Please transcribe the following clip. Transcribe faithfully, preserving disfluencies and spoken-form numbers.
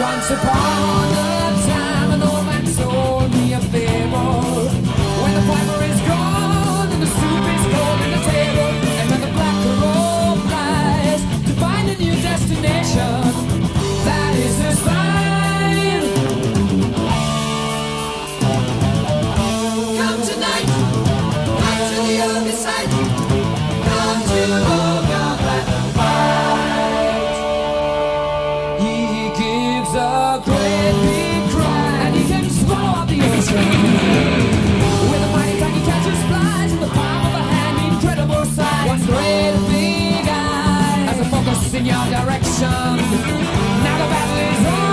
Once upon a time, an old man told me a fable. When the piper is gone and the soup is cold in the table, and when the black robe flies to find a new destination, that is his fine. Come tonight, back to the other side. Come to Ogre Black fight. He gives a great big cry, and he can swallow up the ocean. With a mighty tiny catches flies in the palm of a hand, incredible size. One great big eye has a focus in your direction. Now the battle is on.